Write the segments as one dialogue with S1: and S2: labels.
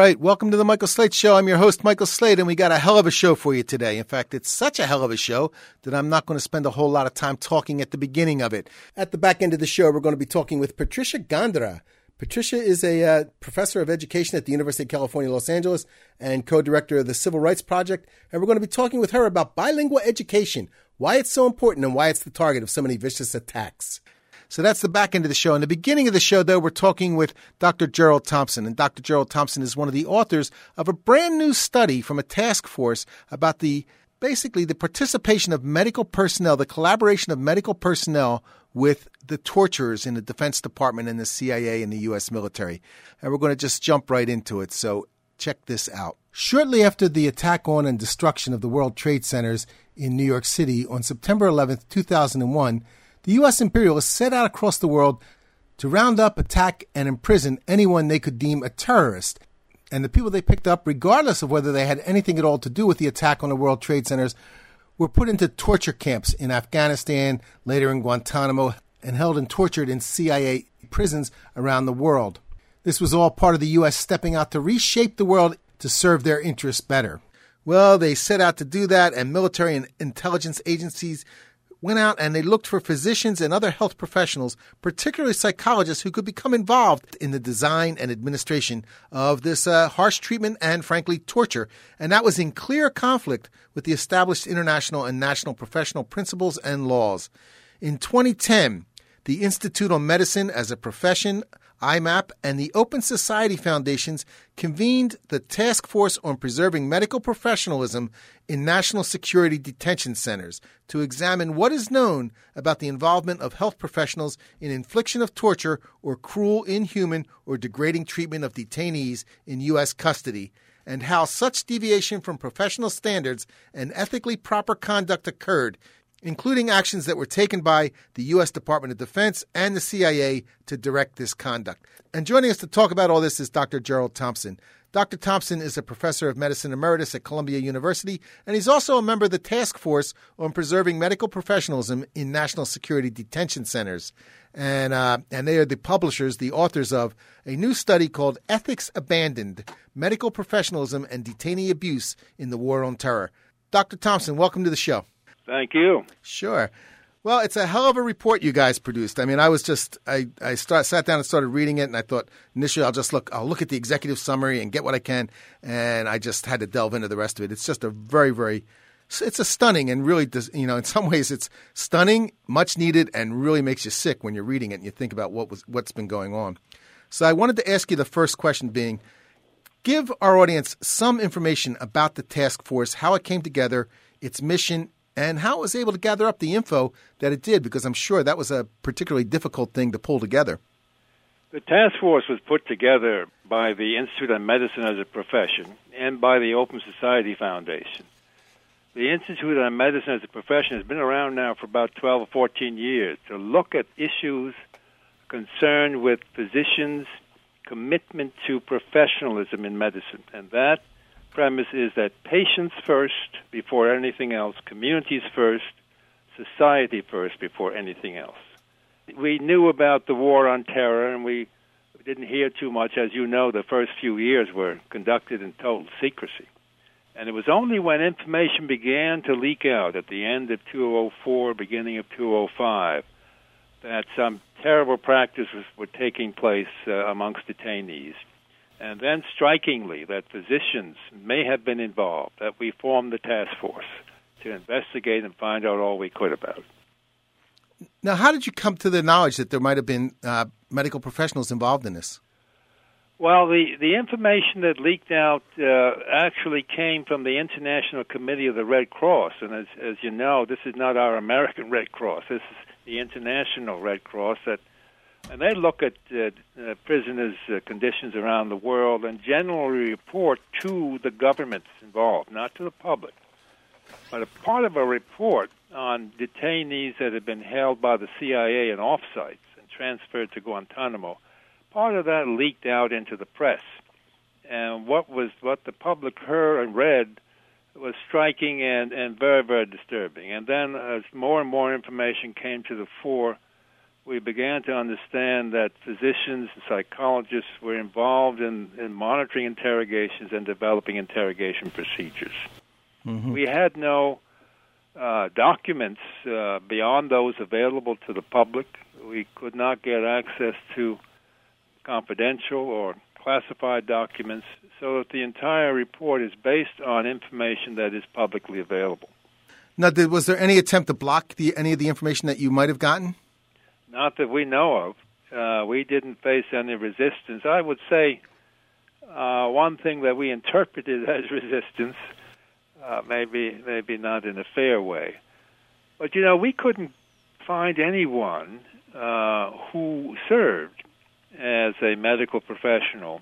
S1: right, welcome to the Michael Slate Show. I'm your host, Michael Slate, and we got a hell of a show for you today. In fact, it's such a hell of a show that I'm not going to spend a whole lot of time talking at the beginning of it. At the back end of the show, we're going to be talking with Patricia Gondra. Patricia is a professor of education at the University of California, Los Angeles, and co-director of the Civil Rights Project. And we're going to be talking with her about bilingual education, why it's so important, and why it's the target of so many vicious attacks. So that's the back end of the show. In the beginning of the show, though, we're talking with Dr. Gerald Thompson. And Dr. Gerald Thompson is one of the authors of a brand new study from a task force about basically the participation of medical personnel, the collaboration of medical personnel with the torturers in the Defense Department and the CIA and the U.S. military. And we're going to just jump right into it. So check this out. Shortly after the attack on and destruction of the World Trade Centers in New York City on September 11th, 2001, the U.S. imperialists set out across the world to round up, attack, and imprison anyone they could deem a terrorist. And the people they picked up, regardless of whether they had anything at all to do with the attack on the World Trade Centers, were put into torture camps in Afghanistan, later in Guantanamo, and held and tortured in CIA prisons around the world. This was all part of the U.S. stepping out to reshape the world to serve their interests better. Well, they set out to do that, and military and intelligence agencies went out and they looked for physicians and other health professionals, particularly psychologists, who could become involved in the design and administration of this harsh treatment and, frankly, torture. And that was in clear conflict with the established international and national professional principles and laws. In 2010, the Institute on Medicine as a Profession, IMAP, and the Open Society Foundations convened the Task Force on Preserving Medical Professionalism in National Security Detention Centers to examine what is known about the involvement of health professionals in infliction of torture or cruel, inhuman, or degrading treatment of detainees in U.S. custody, and how such deviation from professional standards and ethically proper conduct occurred, including actions that were taken by the U.S. Department of Defense and the CIA to direct this conduct. And joining us to talk about all this is Dr. Gerald Thompson. Dr. Thompson is a professor of medicine emeritus at Columbia University, and he's also a member of the Task Force on Preserving Medical Professionalism in National Security Detention Centers. And they are the publishers, the authors of a new study called Ethics Abandoned, Medical Professionalism and Detainee Abuse in the War on Terror. Dr. Thompson, welcome to the show.
S2: Thank you.
S1: Sure. Well, it's a hell of a report you guys produced. I mean, sat down and started reading it, and I thought initially I'll look at the executive summary and get what I can, and I just had to delve into the rest of it. It's just a it's a stunning and really, in some ways it's stunning, much needed, and really makes you sick when you're reading it and you think about what's been going on. So I wanted to ask you the first question being, give our audience some information about the task force, how it came together, its mission, and how it was able to gather up the info that it did, because I'm sure that was a particularly difficult thing to pull together.
S2: The task force was put together by the Institute on Medicine as a Profession and by the Open Society Foundation. The Institute on Medicine as a Profession has been around now for about 12 or 14 years to look at issues concerned with physicians' commitment to professionalism in medicine. And that premise is that patients first before anything else, communities first, society first before anything else. We knew about the war on terror, and we didn't hear too much. As you know, the first few years were conducted in total secrecy. And it was only when information began to leak out at the end of 2004, beginning of 2005, that some terrible practices were taking place amongst detainees. And then, strikingly, that physicians may have been involved, that we formed the task force to investigate and find out all we could about it.
S1: Now, how did you come to the knowledge that there might have been medical professionals involved in this?
S2: Well, the information that leaked out actually came from the International Committee of the Red Cross. And as you know, this is not our American Red Cross. This is the International Red Cross and they look at prisoners' conditions around the world and generally report to the governments involved, not to the public. But a part of a report on detainees that had been held by the CIA in off-sites and transferred to Guantanamo, part of that leaked out into the press. And what the public heard and read was striking and very, very disturbing. And then as more and more information came to the fore, we began to understand that physicians and psychologists were involved in monitoring interrogations and developing interrogation procedures. Mm-hmm. We had no documents beyond those available to the public. We could not get access to confidential or classified documents, so that the entire report is based on information that is publicly available.
S1: Now, was there any attempt to block any of the information that you might have gotten?
S2: Not that we know of. We didn't face any resistance. I would say one thing that we interpreted as resistance, maybe not in a fair way, but we couldn't find anyone who served as a medical professional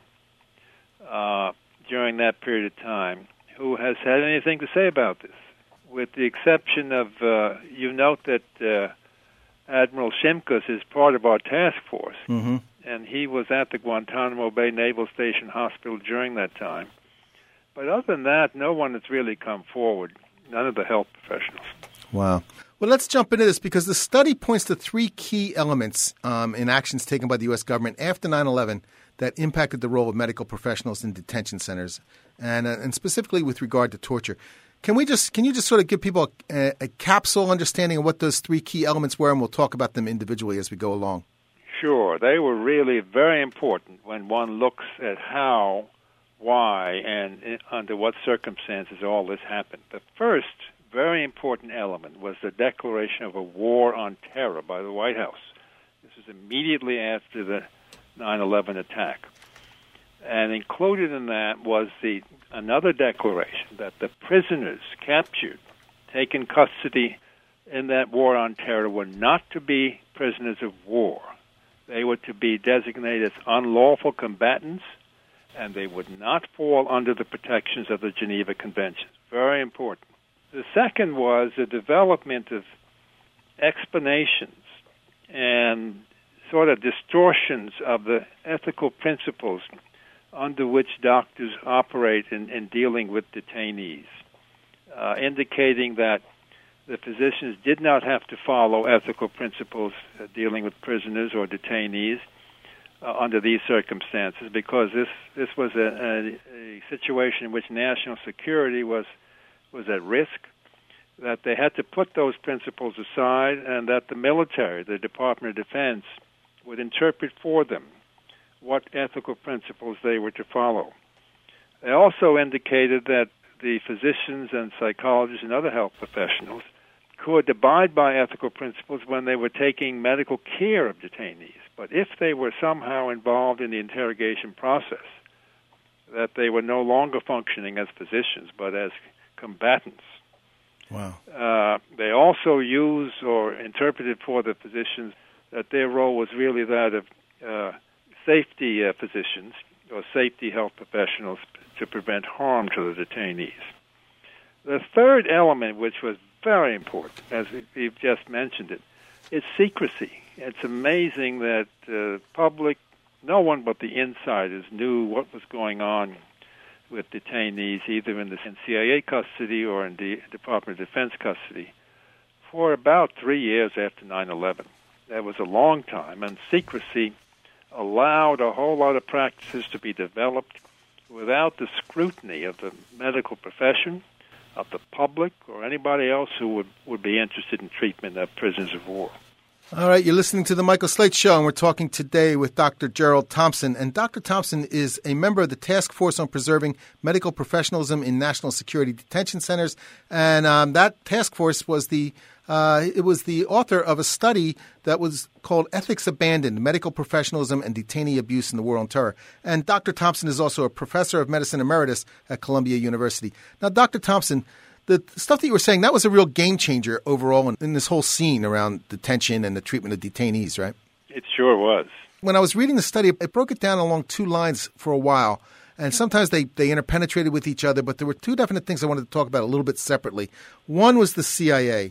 S2: during that period of time who has had anything to say about this, with the exception of, you note that Admiral Shimkus is part of our task force, mm-hmm. and he was at the Guantanamo Bay Naval Station Hospital during that time. But other than that, no one has really come forward, none of the health professionals.
S1: Wow. Well, let's jump into this because the study points to three key elements in actions taken by the U.S. government after 9/11 that impacted the role of medical professionals in detention centers, and specifically with regard to torture. Can you just sort of give people a capsule understanding of what those three key elements were, and we'll talk about them individually as we go along?
S2: Sure. They were really very important when one looks at how, why, and under what circumstances all this happened. The first very important element was the declaration of a war on terror by the White House. This was immediately after the 9/11 attack. And included in that was another declaration that the prisoners captured, taken custody in that war on terror, were not to be prisoners of war. They were to be designated as unlawful combatants, and they would not fall under the protections of the Geneva Conventions. Very important. The second was the development of explanations and sort of distortions of the ethical principles under which doctors operate in dealing with detainees, indicating that the physicians did not have to follow ethical principles dealing with prisoners or detainees under these circumstances, because this was a situation in which national security was at risk, that they had to put those principles aside, and that the military, the Department of Defense, would interpret for them what ethical principles they were to follow. They also indicated that the physicians and psychologists and other health professionals could abide by ethical principles when they were taking medical care of detainees. But if they were somehow involved in the interrogation process, that they were no longer functioning as physicians, but as combatants.
S1: Wow.
S2: They also used or interpreted for the physicians that their role was really that of safety physicians or safety health professionals to prevent harm to the detainees. The third element, which was very important, as we've just mentioned it, is secrecy. It's amazing that the public, no one but the insiders knew what was going on with detainees, either in the CIA custody or in the Department of Defense custody, for about 3 years after 9/11. That was a long time, and secrecy allowed a whole lot of practices to be developed without the scrutiny of the medical profession, of the public, or anybody else who would be interested in treatment of prisoners of war.
S1: All right, you're listening to The Michael Slate Show, and we're talking today with Dr. Gerald Thompson. And Dr. Thompson is a member of the Task Force on Preserving Medical Professionalism in National Security Detention Centers. And that task force was the author of a study that was called Ethics Abandoned, Medical Professionalism and Detainee Abuse in the War on Terror. And Dr. Thompson is also a professor of medicine emeritus at Columbia University. Now, Dr. Thompson, the stuff that you were saying, that was a real game changer overall in this whole scene around detention and the treatment of detainees, right?
S2: It sure was.
S1: When I was reading the study, it broke it down along two lines for a while. And sometimes they interpenetrated with each other, but there were two definite things I wanted to talk about a little bit separately. One was the CIA.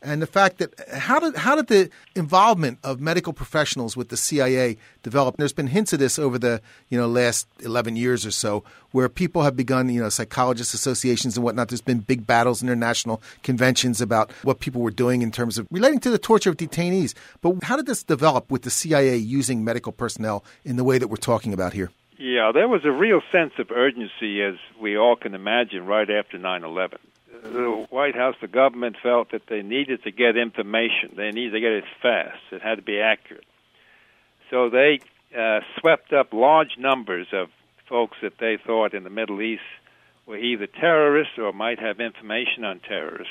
S1: and the fact that how did the involvement of medical professionals with the CIA develop? There's been hints of this over the last 11 years or so, where people have begun, psychologist associations and whatnot. There's been big battles, international conventions about what people were doing in terms of relating to the torture of detainees. But how did this develop with the CIA using medical personnel in the way that we're talking about here?
S2: Yeah, there was a real sense of urgency, as we all can imagine, right after 9/11. The White House, the government felt that they needed to get information. They needed to get it fast. It had to be accurate. So they swept up large numbers of folks that they thought in the Middle East were either terrorists or might have information on terrorists.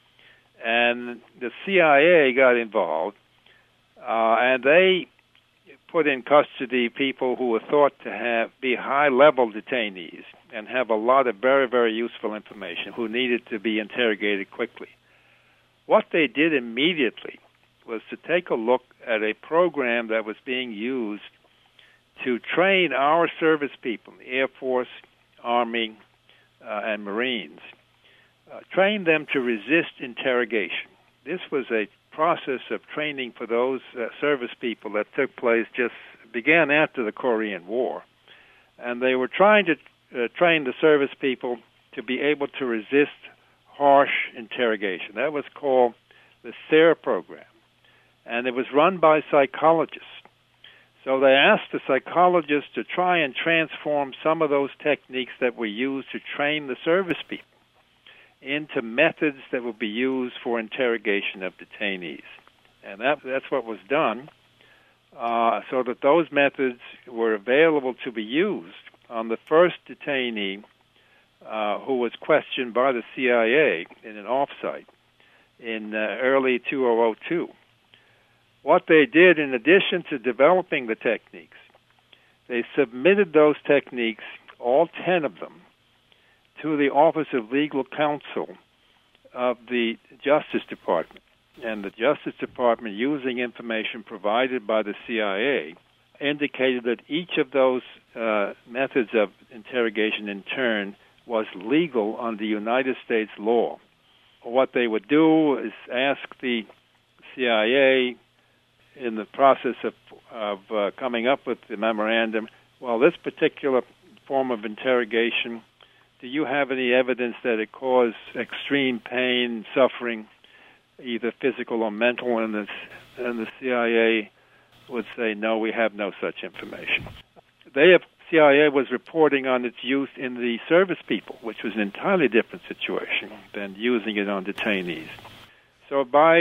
S2: And the CIA got involved, and they put in custody people who were thought to be high-level detainees and have a lot of very, very useful information, who needed to be interrogated quickly. What they did immediately was to take a look at a program that was being used to train our service people, the Air Force, Army, and Marines, train them to resist interrogation. This was a process of training for those service people that began after the Korean War. And they were trying to train the service people to be able to resist harsh interrogation. That was called the SARE program. And it was run by psychologists. So they asked the psychologists to try and transform some of those techniques that were used to train the service people into methods that would be used for interrogation of detainees. And that's what was done, so that those methods were available to be used on the first detainee who was questioned by the CIA in an offsite in early 2002. What they did, in addition to developing the techniques, they submitted those techniques, all 10 of them, to the Office of Legal Counsel of the Justice Department. And the Justice Department, using information provided by the CIA, indicated that each of those methods of interrogation in turn was legal under United States law. What they would do is ask the CIA, in the process of coming up with the memorandum, well, this particular form of interrogation, do you have any evidence that it caused extreme pain, suffering, either physical or mental? And the CIA would say, no, we have no such information. CIA was reporting on its use in the service people, which was an entirely different situation than using it on detainees. So by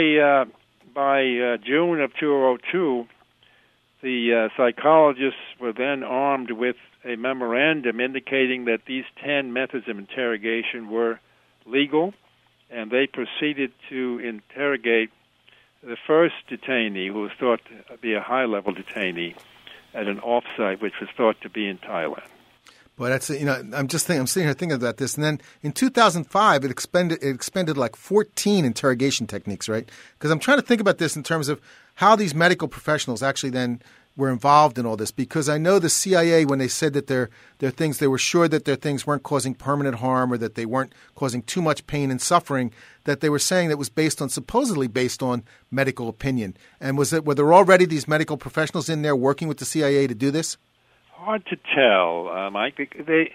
S2: June of 2002, the psychologists were then armed with a memorandum indicating that these 10 methods of interrogation were legal, and they proceeded to interrogate the first detainee, who was thought to be a high-level detainee, at an offsite which was thought to be in Thailand.
S1: Boy, that's I'm sitting here thinking about this, and then in 2005, it expended like 14 interrogation techniques, right? Because I'm trying to think about this in terms of how these medical professionals actually then were involved in all this. Because I know the CIA, when they said that their things, they were sure that their things weren't causing permanent harm or that they weren't causing too much pain and suffering, that they were saying that was supposedly based on medical opinion. And were there already these medical professionals in there working with the CIA to do this?
S2: Hard to tell, Mike. The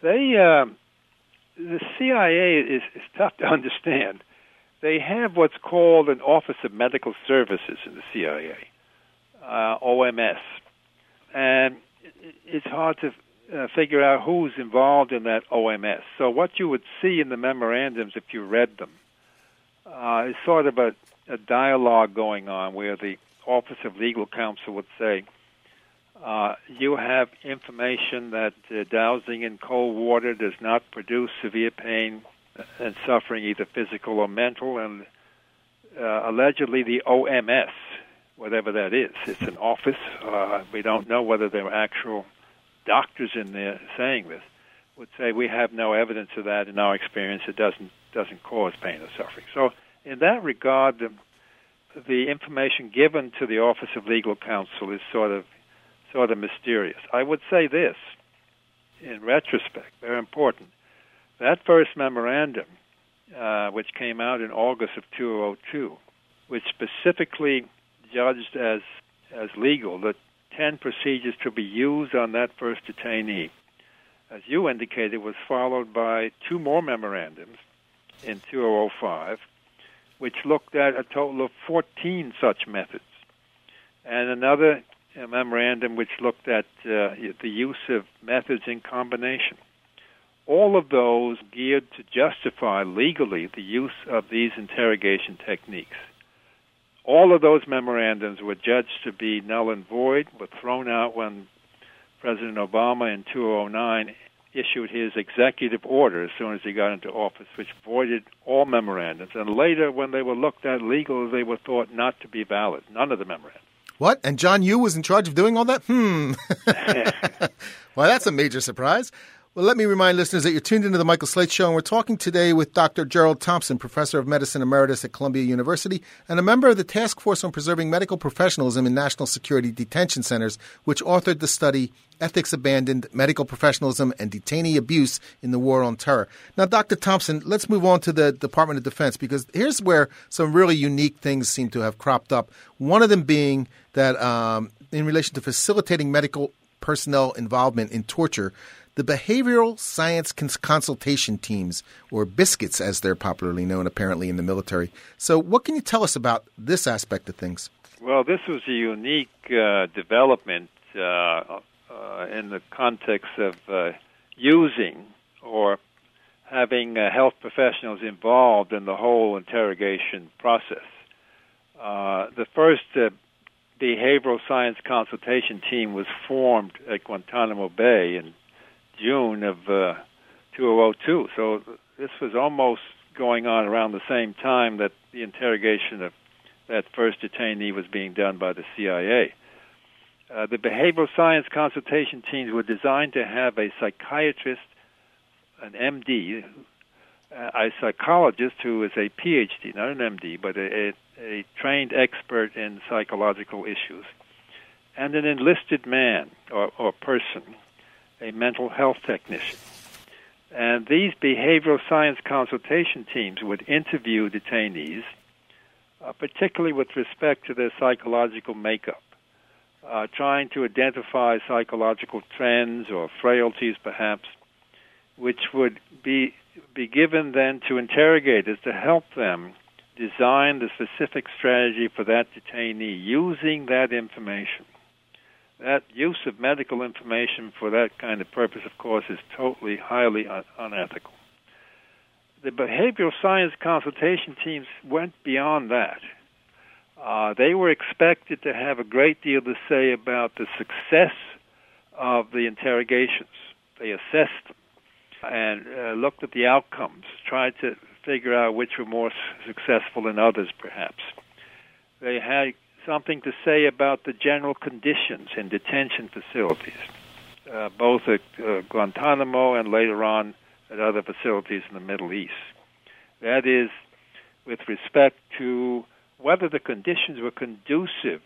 S2: CIA is tough to understand. They have what's called an Office of Medical Services in the CIA, OMS, and it's hard to figure out who's involved in that OMS. So what you would see in the memorandums, if you read them, is sort of a dialogue going on where the Office of Legal Counsel would say, you have information that dousing in cold water does not produce severe pain and suffering, either physical or mental, and allegedly the OMS, whatever that is, it's an office. We don't know whether there are actual doctors in there saying this, would say we have no evidence of that in our experience. It doesn't cause pain or suffering. So in that regard, the information given to the Office of Legal Counsel is sort of mysterious. I would say this, in retrospect, very important. That first memorandum, which came out in August of 2002, which specifically judged as legal the 10 procedures to be used on that first detainee. As you indicated, was followed by 2 more memorandums in 2005, which looked at a total of 14 such methods, and another memorandum which looked at the use of methods in combination. All of those geared to justify legally the use of these interrogation techniques. All of those memorandums were judged to be null and void, were thrown out when President Obama in 2009 issued his executive order as soon as he got into office, which voided all memorandums. And later, when they were looked at legally, they were thought not to be valid, none of the memorandums.
S1: What? And John Yoo was in charge of doing all that? Well, that's a major surprise. Well, let me remind listeners that you're tuned into the Michael Slate Show, and we're talking today with Dr. Gerald Thompson, Professor of Medicine Emeritus at Columbia University and a member of the Task Force on Preserving Medical Professionalism in National Security Detention Centers, which authored the study Ethics Abandoned, Medical Professionalism and Detainee Abuse in the War on Terror. Now, Dr. Thompson, let's move on to the Department of Defense, because here's where some really unique things seem to have cropped up. One of them being that in relation to facilitating medical personnel involvement in torture, the Behavioral Science Consultation Teams, or BISCUITs as they're popularly known apparently in the military. So what can you tell us about this aspect of things?
S2: Well, this was a unique development in the context of using or having health professionals involved in the whole interrogation process. The first Behavioral Science Consultation Team was formed at Guantanamo Bay in June of 2002. So this was almost going on around the same time that the interrogation of that first detainee was being done by the CIA. The behavioral science consultation teams were designed to have a psychiatrist, an MD, a psychologist who is a PhD, not an MD, but a trained expert in psychological issues, and an enlisted man or person, a mental health technician. And these behavioral science consultation teams would interview detainees, particularly with respect to their psychological makeup, trying to identify psychological trends or frailties, perhaps, which would be given then to interrogators to help them design the specific strategy for that detainee using that information. That use of medical information for that kind of purpose, of course, is totally, highly unethical. The behavioral science consultation teams went beyond that. They were expected to have a great deal to say about the success of the interrogations. They assessed them and looked at the outcomes, tried to figure out which were more successful than others, perhaps. They had something to say about the general conditions in detention facilities, both at Guantanamo and later on at other facilities in the Middle East. That is, with respect to whether the conditions were conducive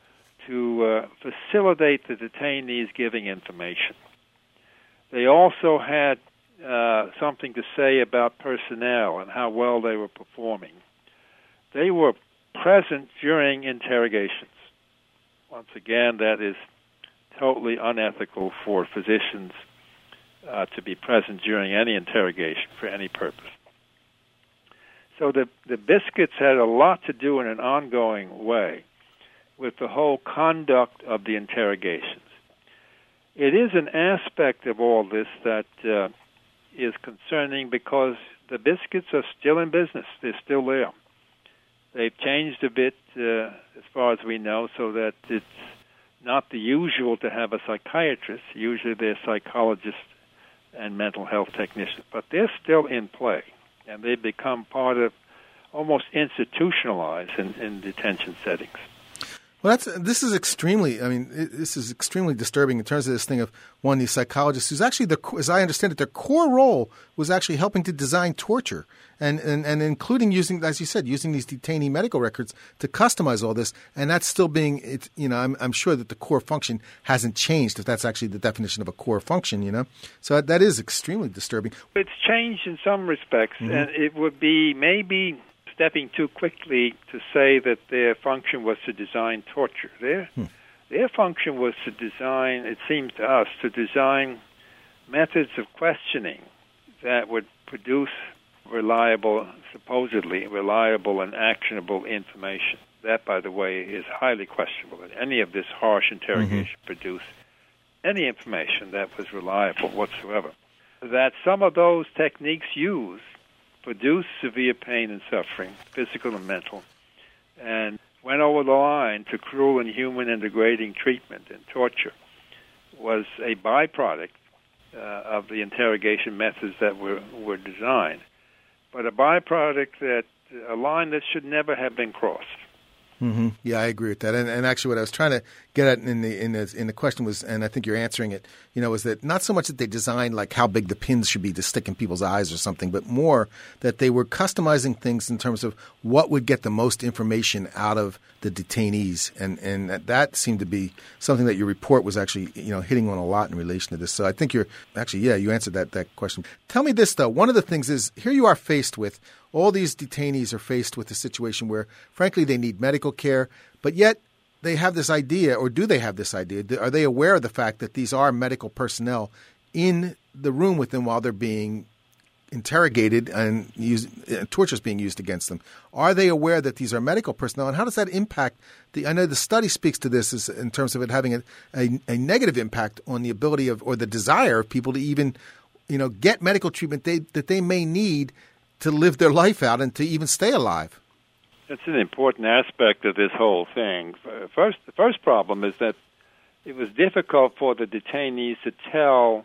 S2: to facilitate the detainees giving information. They also had something to say about personnel and how well they were performing. They were present during interrogations. Once again, that is totally unethical for physicians to be present during any interrogation for any purpose. So the BISCUITs had a lot to do in an ongoing way with the whole conduct of the interrogations. It is an aspect of all this that is concerning because the BISCUITs are still in business. They're still there. They've changed a bit as far as we know, so that it's not the usual to have a psychiatrist. Usually they're psychologists and mental health technicians. But they're still in play, and they've become part of, almost institutionalized in detention settings.
S1: Well, this is extremely disturbing in terms of this thing of one of these psychologists who's actually, as I understand it, their core role was actually helping to design torture and including using, as you said, using these detainee medical records to customize all this. And that's still being, I'm sure that the core function hasn't changed, if that's actually the definition of a core function, So that is extremely disturbing.
S2: It's changed in some respects, and it would be maybe stepping too quickly to say that their function was to design torture. Their function was to design, it seems to us, to design methods of questioning that would produce supposedly reliable and actionable information. That, by the way, is highly questionable, that any of this harsh interrogation produced any information that was reliable whatsoever. That some of those techniques used produced severe pain and suffering, physical and mental, and went over the line to cruel, inhuman, and degrading treatment and torture, was a byproduct of the interrogation methods that were designed, but a byproduct that a line that should never have been crossed.
S1: Mm-hmm. Yeah, I agree with that. And actually, what I was trying to get at in the question was, and I think you're answering it, was that not so much that they designed like how big the pins should be to stick in people's eyes or something, but more that they were customizing things in terms of what would get the most information out of the detainees, and that seemed to be something that your report was actually hitting on a lot in relation to this. So I think you answered that question. Tell me this though. One of the things is here you are faced with. All these detainees are faced with a situation where, frankly, they need medical care, but yet they have this idea, or do they have this idea? Are they aware of the fact that these are medical personnel in the room with them while they're being interrogated and torture is being used against them? Are they aware that these are medical personnel, and how does that impact I know the study speaks to this in terms of it having a negative impact on the ability of or the desire of people to even get medical treatment that they may need to live their life out and to even stay alive.
S2: That's an important aspect of this whole thing. The first problem is that it was difficult for the detainees to tell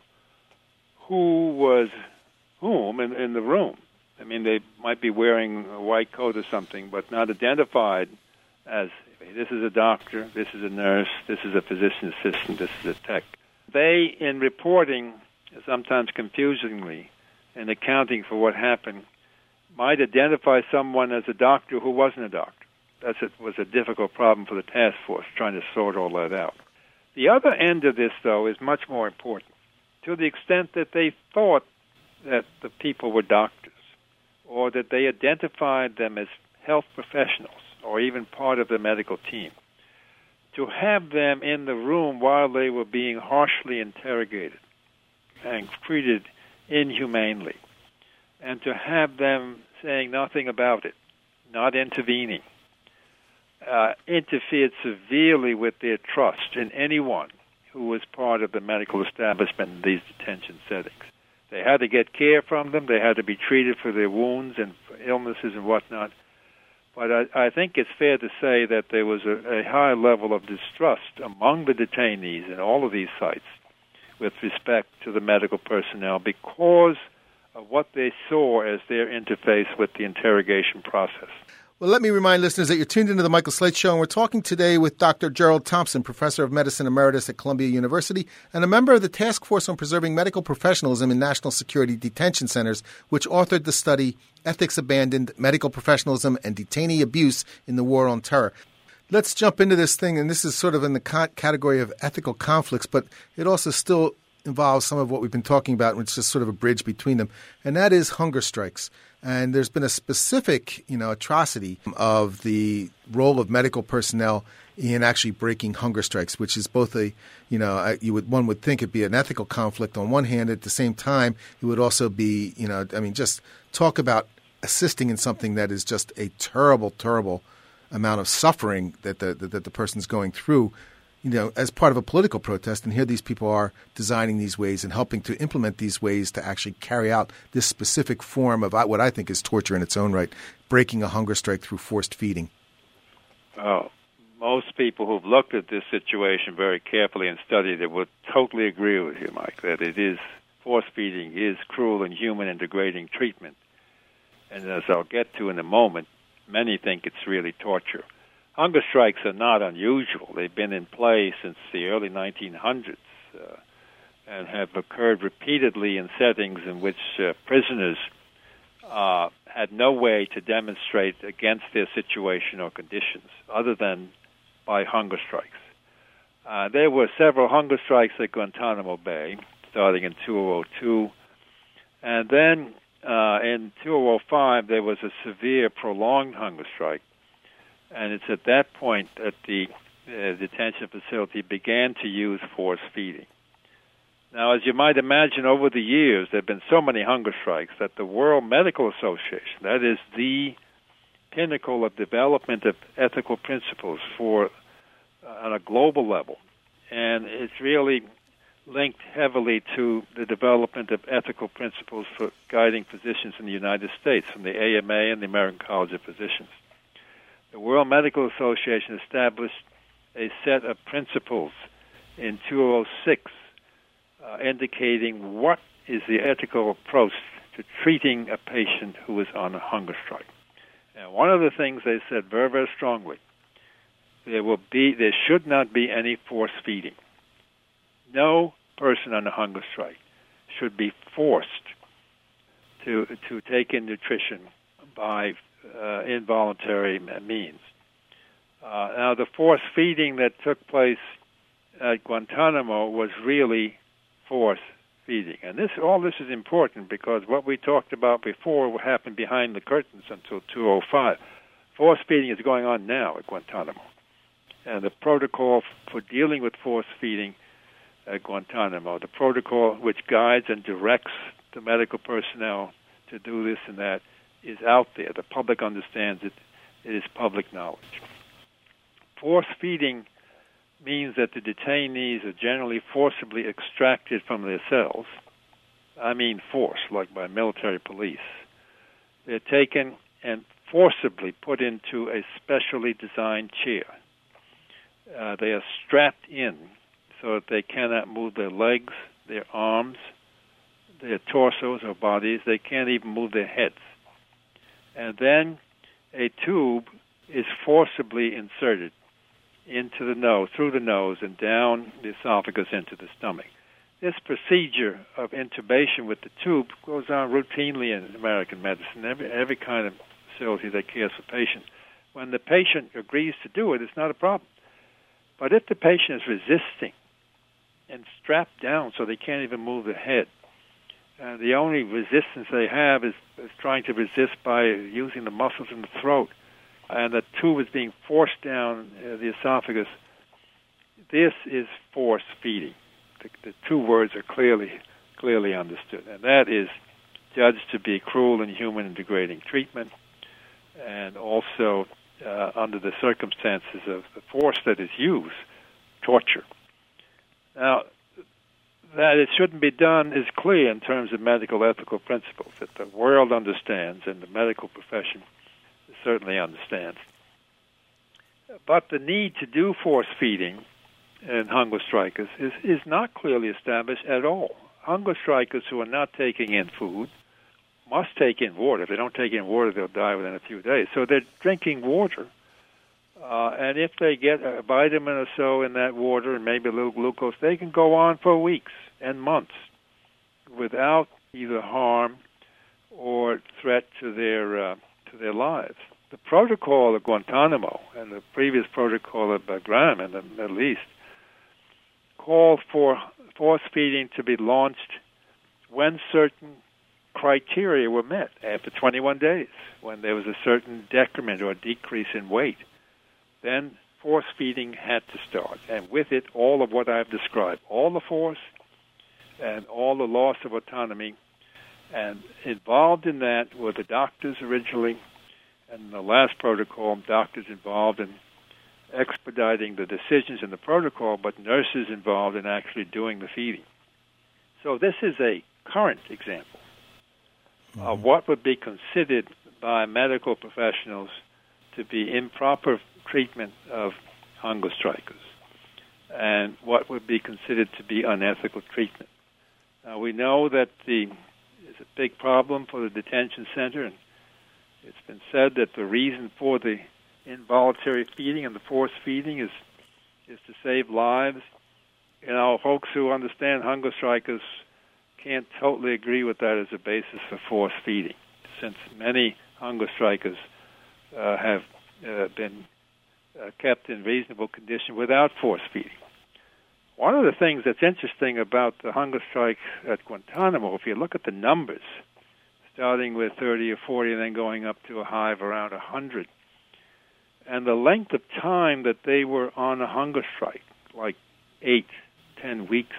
S2: who was whom in the room. I mean, they might be wearing a white coat or something, but not identified as, this is a doctor, this is a nurse, this is a physician assistant, this is a tech. They, in reporting, sometimes confusingly, and accounting for what happened, might identify someone as a doctor who wasn't a doctor. That was a difficult problem for the task force, trying to sort all that out. The other end of this, though, is much more important, to the extent that they thought that the people were doctors, or that they identified them as health professionals, or even part of the medical team. To have them in the room while they were being harshly interrogated and treated inhumanely, and to have them saying nothing about it, not intervening, interfered severely with their trust in anyone who was part of the medical establishment in these detention settings. They had to get care from them. They had to be treated for their wounds and for illnesses and whatnot. But I think it's fair to say that there was a high level of distrust among the detainees in all of these sites with respect to the medical personnel because of what they saw as their interface with the interrogation process.
S1: Well, let me remind listeners that you're tuned into the Michael Slate Show, and we're talking today with Dr. Gerald Thompson, Professor of Medicine Emeritus at Columbia University and a member of the Task Force on Preserving Medical Professionalism in National Security Detention Centers, which authored the study Ethics Abandoned, Medical Professionalism and Detainee Abuse in the War on Terror. Let's jump into this thing, and this is sort of in the category of ethical conflicts, but it also still involves some of what we've been talking about, which is sort of a bridge between them, and that is hunger strikes. And there's been a specific, atrocity of the role of medical personnel in actually breaking hunger strikes, which is both one would think it'd be an ethical conflict on one hand. At the same time, it would also be, just talk about assisting in something that is just a terrible, terrible amount of suffering that the person's going through, as part of a political protest. And here these people are designing these ways and helping to implement these ways to actually carry out this specific form of what I think is torture in its own right, breaking a hunger strike through forced feeding.
S2: Oh, most people who've looked at this situation very carefully and studied it would totally agree with you, Mike, that it is force feeding is cruel, inhuman, and degrading treatment. And as I'll get to in a moment, many think it's really torture. Hunger strikes are not unusual. They've been in play since the early 1900s and have occurred repeatedly in settings in which prisoners had no way to demonstrate against their situation or conditions other than by hunger strikes. There were several hunger strikes at Guantanamo Bay, starting in 2002, and then in 2005, there was a severe, prolonged hunger strike, and it's at that point that the detention facility began to use force feeding. Now, as you might imagine, over the years, there have been so many hunger strikes that the World Medical Association, that is the pinnacle of development of ethical principles for on a global level, and it's really linked heavily to the development of ethical principles for guiding physicians in the United States from the AMA and the American College of Physicians. The World Medical Association established a set of principles in 2006 indicating what is the ethical approach to treating a patient who is on a hunger strike. And one of the things they said very, very strongly, there should not be any force feeding. No person on a hunger strike should be forced to take in nutrition by involuntary means. Now, the force feeding that took place at Guantanamo was really force feeding. And all this is important because what we talked about before happened behind the curtains until 2005. Force feeding is going on now at Guantanamo. And the protocol for dealing with force feeding at Guantanamo, the protocol which guides and directs the medical personnel to do this and that, is out there. The public understands it. It is public knowledge. Force feeding means that the detainees are generally forcibly extracted from their cells. I mean force, like by military police. They're taken and forcibly put into a specially designed chair. They are strapped in so that they cannot move their legs, their arms, their torsos or bodies. They can't even move their heads. And then a tube is forcibly inserted into the nose, through the nose, and down the esophagus into the stomach. This procedure of intubation with the tube goes on routinely in American medicine, every kind of facility that cares for patients. When the patient agrees to do it, it's not a problem. But if the patient is resisting and strapped down so they can't even move their head, the only resistance they have is trying to resist by using the muscles in the throat, and the tube is being forced down the esophagus. This is force feeding. The two words are clearly understood, and that is judged to be cruel, inhuman, and degrading treatment, and also, under the circumstances of the force that is used, torture. Now, that it shouldn't be done is clear in terms of medical ethical principles that the world understands and the medical profession certainly understands. But the need to do force feeding in hunger strikers is not clearly established at all. Hunger strikers who are not taking in food must take in water. If they don't take in water, they'll die within a few days. So they're drinking water. And if they get a vitamin or so in that water and maybe a little glucose, they can go on for weeks and months without either harm or threat to their lives. The protocol of Guantanamo and the previous protocol of Bagram in the Middle East called for force feeding to be launched when certain criteria were met after 21 days, when there was a certain decrement or decrease in weight. Then force feeding had to start, and with it, all of what I've described, all the force and all the loss of autonomy. And involved in that were the doctors originally, and in the last protocol, doctors involved in expediting the decisions in the protocol, but nurses involved in actually doing the feeding. So this is a current example of what would be considered by medical professionals to be improper treatment of hunger strikers and what would be considered to be unethical treatment. Now, we know that it's a big problem for the detention center, and it's been said that the reason for the involuntary feeding and the force feeding is to save lives. You know, folks who understand hunger strikers can't totally agree with that as a basis for force feeding, since many hunger strikers have been kept in reasonable condition without force feeding. One of the things that's interesting about the hunger strike at Guantanamo, if you look at the numbers, starting with 30 or 40 and then going up to a high of around 100. And the length of time that they were on a hunger strike, like 8, 10 weeks,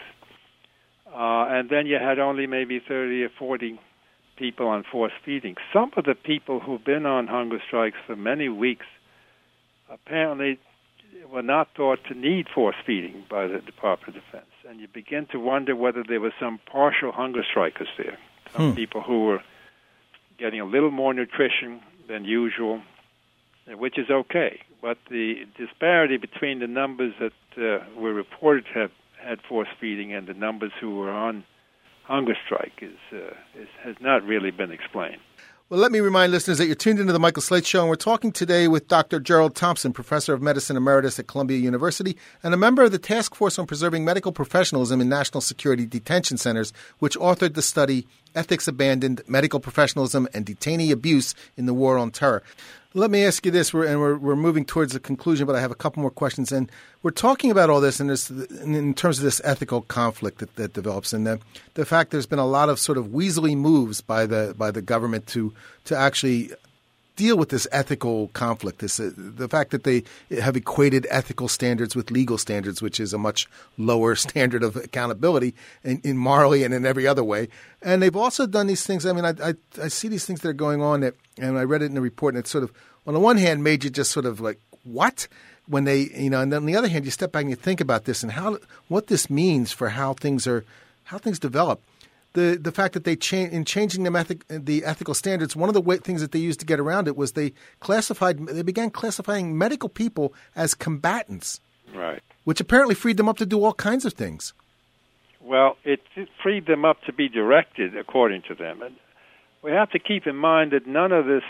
S2: and then you had only maybe 30 or 40 people on forced feeding. Some of the people who've been on hunger strikes for many weeks apparently were not thought to need force feeding by the Department of Defense. And you begin to wonder whether there were some partial hunger strikers there. Some people who were getting a little more nutrition than usual, which is okay. But the disparity between the numbers that were reported to have had force feeding and the numbers who were on hunger strike has not really been explained.
S1: Well, let me remind listeners that you're tuned into the Michael Slate Show, and we're talking today with Dr. Gerald Thompson, Professor of Medicine Emeritus at Columbia University and a member of the Task Force on Preserving Medical Professionalism in National Security Detention Centers, which authored the study Ethics Abandoned, Medical Professionalism and Detainee Abuse in the War on Terror. Let me ask you this, we're moving towards the conclusion, but I have a couple more questions. And we're talking about all this in terms of this ethical conflict that develops, and the fact there's been a lot of sort of weaselly moves by the government to actually deal with this ethical conflict. The fact that they have equated ethical standards with legal standards, which is a much lower standard of accountability in morally and in every other way. And they've also done these things. I mean, I see these things that are going on and I read it in the report, and it sort of, on the one hand, made you just sort of like, what? When they, and then on the other hand, you step back and you think about this and what this means for how things develop. The fact that they changing the ethical standards, one of the things that they used to get around it was they began classifying medical people as combatants,
S2: right? Which
S1: apparently freed them up to do all kinds of things.
S2: Well, it freed them up to be directed according to them, and we have to keep in mind that none of the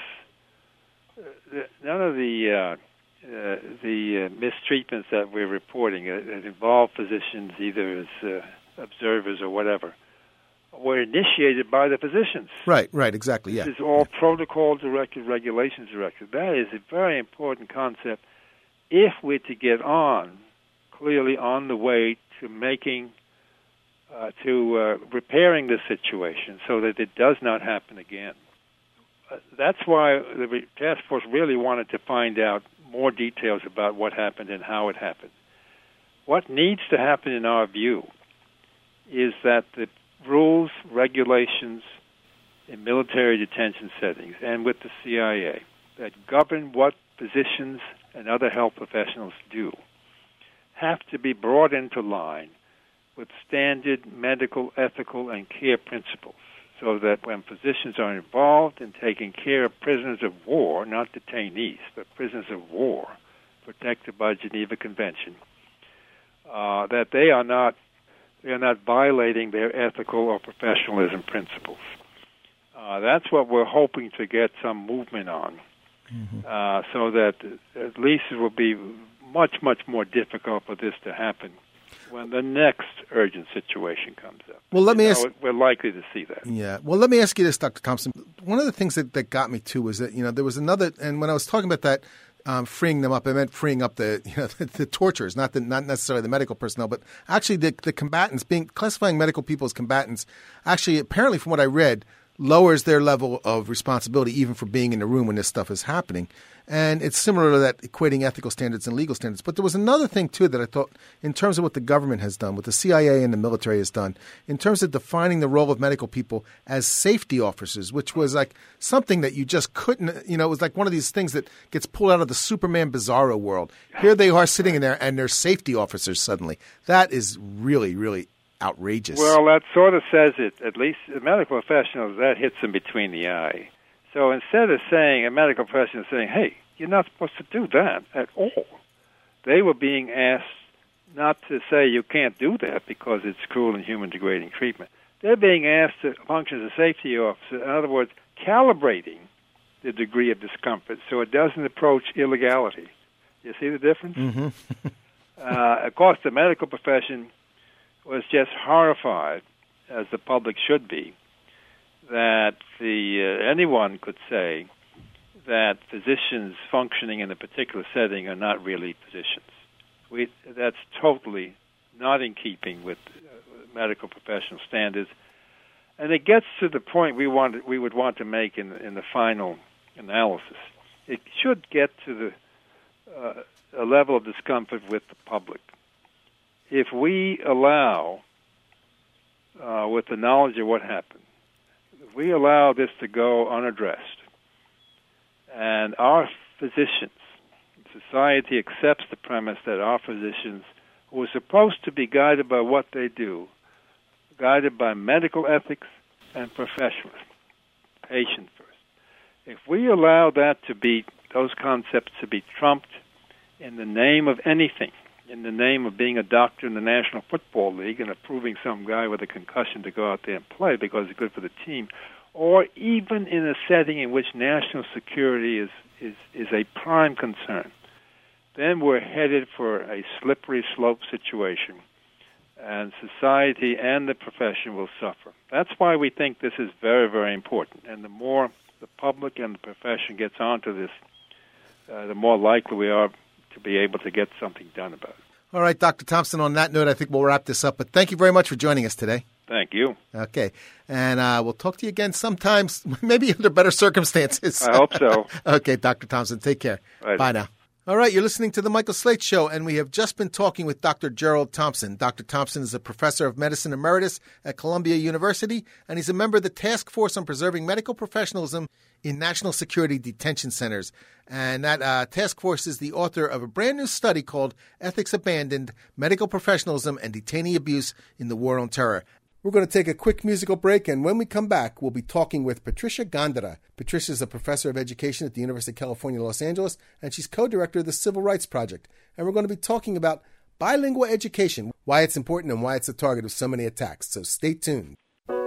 S2: mistreatments that we're reporting that involve physicians either as observers or whatever were initiated by the physicians.
S1: Right, exactly, yeah.
S2: This is all protocol-directed, regulations-directed. That is a very important concept if we're to get clearly on the way to repairing the situation so that it does not happen again. That's why the task force really wanted to find out more details about what happened and how it happened. What needs to happen, in our view, is that the rules, regulations in military detention settings and with the CIA that govern what physicians and other health professionals do have to be brought into line with standard medical, ethical, and care principles, so that when physicians are involved in taking care of prisoners of war, not detainees, but prisoners of war protected by Geneva Convention, that they are not violating their ethical or professionalism principles. That's what we're hoping to get some movement on, so that at least it will be much, much more difficult for this to happen when the next urgent situation comes up.
S1: Well, let me ask.
S2: We're likely to see that.
S1: Yeah. Well, let me ask you this, Dr. Thompson. One of the things that got me too was that there was another, and when I was talking about that. Freeing them up. I meant freeing up the torturers, not necessarily the medical personnel, but actually the combatants. Classifying medical people as combatants, actually, apparently, from what I read, lowers their level of responsibility even for being in the room when this stuff is happening. And it's similar to that, equating ethical standards and legal standards. But there was another thing, too, that I thought, in terms of what the government has done, what the CIA and the military has done, in terms of defining the role of medical people as safety officers, which was like something that you just couldn't, it was like one of these things that gets pulled out of the Superman Bizarro world. Here they are sitting in there, and they're safety officers suddenly. That is really, really outrageous.
S2: Well, that sort of says it. At least the medical professionals, that hits them between the eye. So instead of saying, a medical professional saying, hey, you're not supposed to do that at all, they were being asked not to say you can't do that because it's cruel and human-degrading treatment. They're being asked to function as a safety officer, in other words, calibrating the degree of discomfort so it doesn't approach illegality. You see the difference?
S1: Mm-hmm.
S2: Of course, the medical profession was just horrified, as the public should be, that anyone could say that physicians functioning in a particular setting are not really physicians. That's totally not in keeping with medical professional standards. And it gets to the point we would want to make in the final analysis. It should get to a level of discomfort with the public. If we allow, with the knowledge of what happened, if we allow this to go unaddressed, and our physicians, society accepts the premise that our physicians, who are supposed to be guided by what they do, guided by medical ethics and professionalism, patient first. If we allow those concepts to be trumped in the name of anything, in the name of being a doctor in the National Football League and approving some guy with a concussion to go out there and play because it's good for the team, or even in a setting in which national security is a prime concern, then we're headed for a slippery slope situation, and society and the profession will suffer. That's why we think this is very, very important. And the more the public and the profession gets onto this, the more likely we are to be able to get something done about it.
S1: All right, Dr. Thompson, on that note, I think we'll wrap this up. But thank you very much for joining us today.
S2: Thank you.
S1: Okay. And we'll talk to you again sometimes, maybe under better circumstances.
S2: I hope so.
S1: Okay, Dr. Thompson, take care.
S2: Right.
S1: Bye now. All right, you're listening to The Michael Slate Show, and we have just been talking with Dr. Gerald Thompson. Dr. Thompson is a professor of medicine emeritus at Columbia University, and he's a member of the Task Force on Preserving Medical Professionalism in National Security Detention Centers. And that task force is the author of a brand new study called Ethics Abandoned, Medical Professionalism and Detainee Abuse in the War on Terror. We're going to take a quick musical break, and when we come back, we'll be talking with Patricia Gandara. Patricia is a professor of education at the University of California, Los Angeles, and she's co-director of the Civil Rights Project. And we're going to be talking about bilingual education, why it's important and why it's the target of so many attacks. So stay tuned.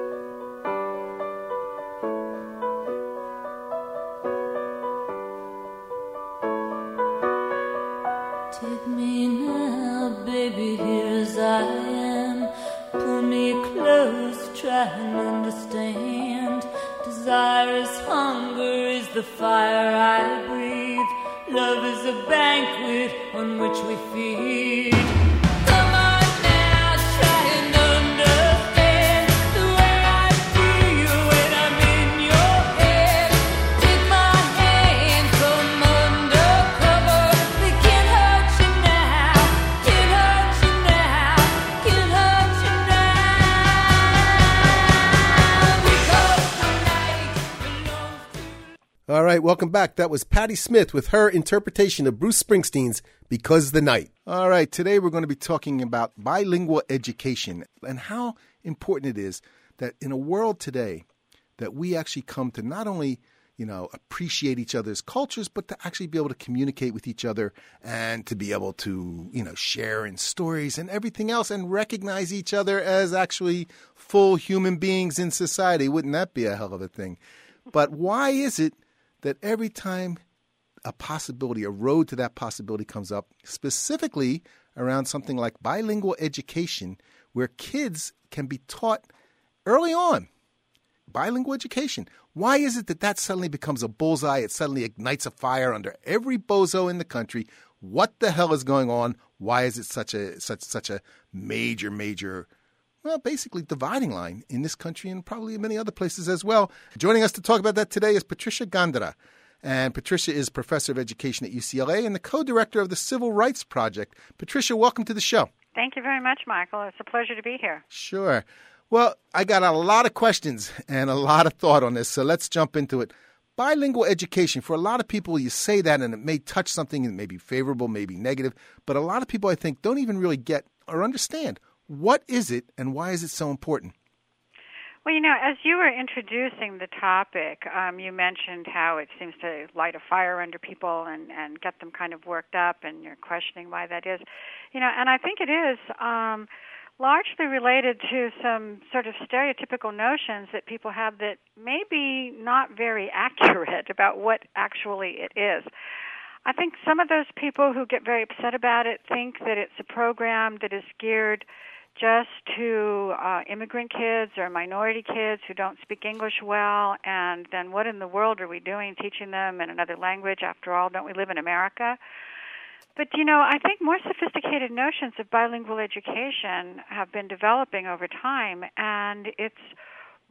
S3: Take me now, baby, here as I am. Pull me close, try and understand. Desire is hunger, is the fire I breathe. Love is a banquet on which we feed. Come on now, try and understand the way I feel when I'm in your head. Take my hand, come undercover. They can't hurt you now, can't hurt you now, can't hurt you now. Because the night belongs to.
S1: All right, welcome back. That was Patti Smith with her interpretation of Bruce Springsteen's Because the Night. All right, today we're going to be talking about bilingual education and how important it is that in a world today that we actually come to not only, appreciate each other's cultures, but to actually be able to communicate with each other and to be able to, share in stories and everything else and recognize each other as actually full human beings in society. Wouldn't that be a hell of a thing? But why is it that every time a road to that possibility comes up, specifically around something like bilingual education, where kids can be taught early on bilingual education? Why is it that suddenly becomes a bullseye? It suddenly ignites a fire under every bozo in the country. What the hell is going on? Why is it such a major, well, basically dividing line in this country and probably in many other places as well? Joining us to talk about that today is Patricia Gandara. And Patricia is professor of education at UCLA and the co-director of the Civil Rights Project. Patricia, welcome to the show.
S4: Thank you very much, Michael. It's a pleasure to be here.
S1: Sure. Well, I got a lot of questions and a lot of thought on this, so let's jump into it. Bilingual education, for a lot of people, you say that and it may touch something and it may be favorable, maybe negative, but a lot of people, I think, don't even really get or understand. What is it and why is it so important?
S4: Well, as you were introducing the topic, you mentioned how it seems to light a fire under people and get them kind of worked up, and you're questioning why that is. And I think it is largely related to some sort of stereotypical notions that people have that may be not very accurate about what actually it is. I think some of those people who get very upset about it think that it's a program that is geared just to immigrant kids or minority kids who don't speak English well, and then what in the world are we doing teaching them in another language? After all, don't we live in America? But, I think more sophisticated notions of bilingual education have been developing over time, and it's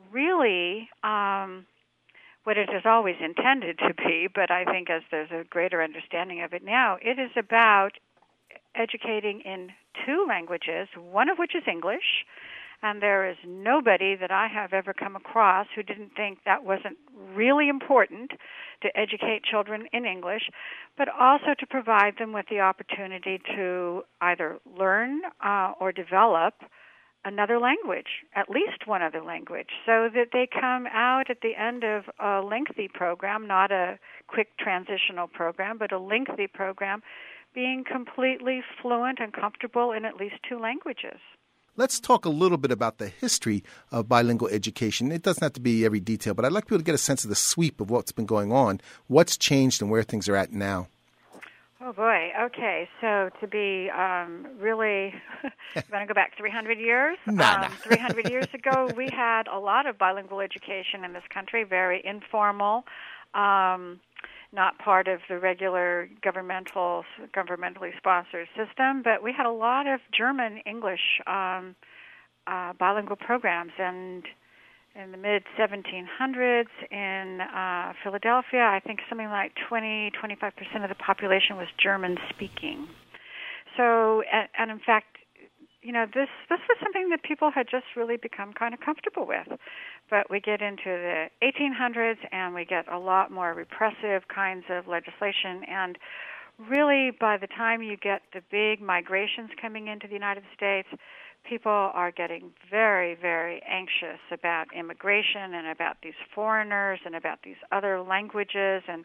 S4: really what it has always intended to be, but I think as there's a greater understanding of it now, it is about educating in 2 languages, one of which is English, and there is nobody that I have ever come across who didn't think that wasn't really important to educate children in English, but also to provide them with the opportunity to either learn or develop another language, at least one other language, so that they come out at the end of a lengthy program, not a quick transitional program, but a lengthy program, being completely fluent and comfortable in at least 2 languages.
S1: Let's talk a little bit about the history of bilingual education. It doesn't have to be every detail, but I'd like people to get a sense of the sweep of what's been going on, what's changed, and where things are at now.
S4: Oh, boy. Okay, so to be really, I'm going to go back 300 years. 300 years ago, we had a lot of bilingual education in this country, very informal, not part of the regular governmentally sponsored system, but we had a lot of German-English bilingual programs. And in the mid-1700s in Philadelphia, I think something like 20-25% of the population was German-speaking. So, and in fact, this was something that people had just really become kind of comfortable with. But we get into the 1800s, and we get a lot more repressive kinds of legislation. And really, by the time you get the big migrations coming into the United States, people are getting very, very anxious about immigration and about these foreigners and about these other languages and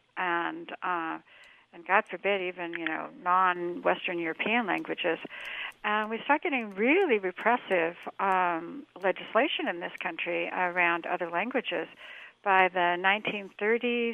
S4: God forbid, even, non-Western European languages. And we start getting really repressive legislation in this country around other languages. By the 1930s,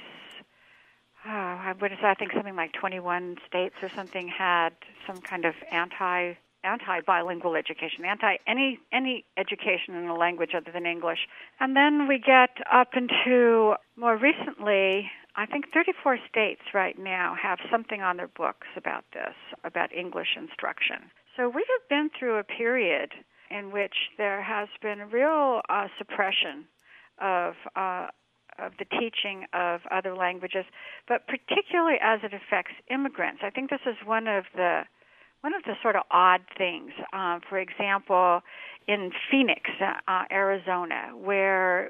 S4: I think something like 21 states or something had some kind of anti-bilingual education, any education in a language other than English. And then we get up into more recently, I think 34 states right now have something on their books about this, about English instruction. So we have been through a period in which there has been a real suppression of the teaching of other languages, but particularly as it affects immigrants. I think this is one of the sort of odd things. For example, in Phoenix, Arizona, where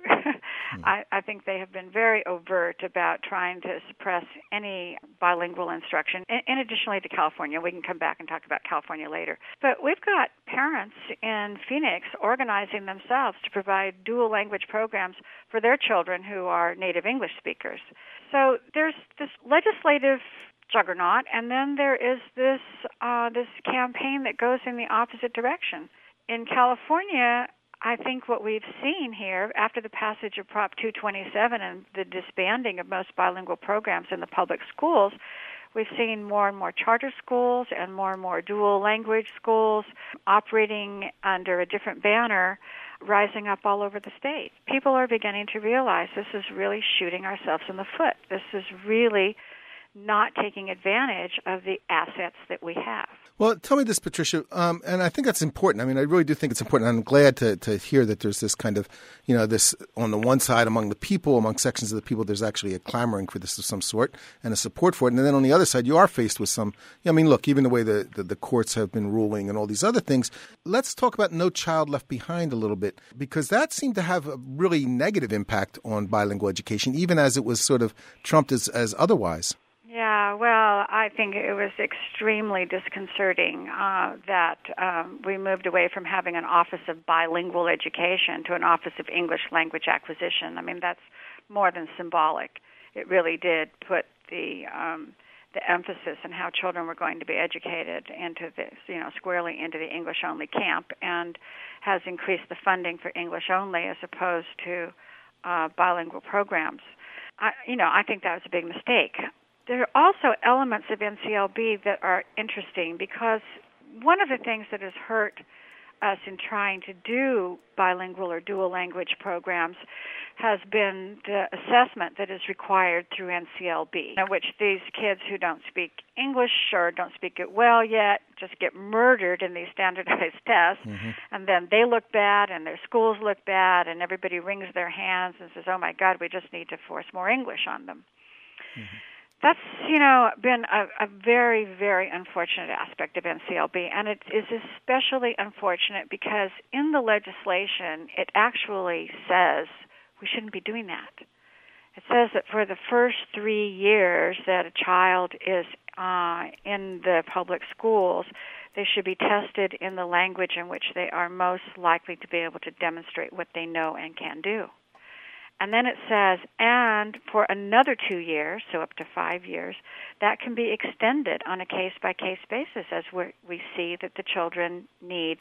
S4: I think they have been very overt about trying to suppress any bilingual instruction, in additionally to California. We can come back and talk about California later. But we've got parents in Phoenix organizing themselves to provide dual language programs for their children who are native English speakers. So there's this legislative juggernaut, and then there is this campaign that goes in the opposite direction. In California, I think what we've seen here, after the passage of Prop 227 and the disbanding of most bilingual programs in the public schools, we've seen more and more charter schools and more dual language schools operating under a different banner, rising up all over the state. People are beginning to realize this is really shooting ourselves in the foot. This is really not taking advantage of the assets that we have.
S1: Well, tell me this, Patricia, and I think that's important. I mean, I really do think it's important. I'm glad to hear that there's this kind of, this on the one side among the people, among sections of the people, there's actually a clamoring for this of some sort and a support for it. And then on the other side, you are faced with some, look, even the way the courts have been ruling and all these other things. Let's talk about No Child Left Behind a little bit, because that seemed to have a really negative impact on bilingual education, even as it was sort of trumped as otherwise.
S4: Yeah, well, I think it was extremely disconcerting that we moved away from having an Office of Bilingual Education to an Office of English Language Acquisition. I mean, that's more than symbolic. It really did put the emphasis on how children were going to be educated into this, squarely into the English-only camp, and has increased the funding for English-only as opposed to bilingual programs. I think that was a big mistake. There are also elements of NCLB that are interesting, because one of the things that has hurt us in trying to do bilingual or dual language programs has been the assessment that is required through NCLB, in which these kids who don't speak English or don't speak it well yet just get murdered in these standardized tests, and then they look bad and their schools look bad and everybody wrings their hands and says, oh my God, we just need to force more English on them. That's, been a very, very unfortunate aspect of NCLB, and it is especially unfortunate because in the legislation it actually says we shouldn't be doing that. It says that for the first 3 years that a child is in the public schools, they should be tested in the language in which they are most likely to be able to demonstrate what they know and can do. And then it says, and for another 2 years, so up to 5 years, that can be extended on a case-by-case basis as we see that the children need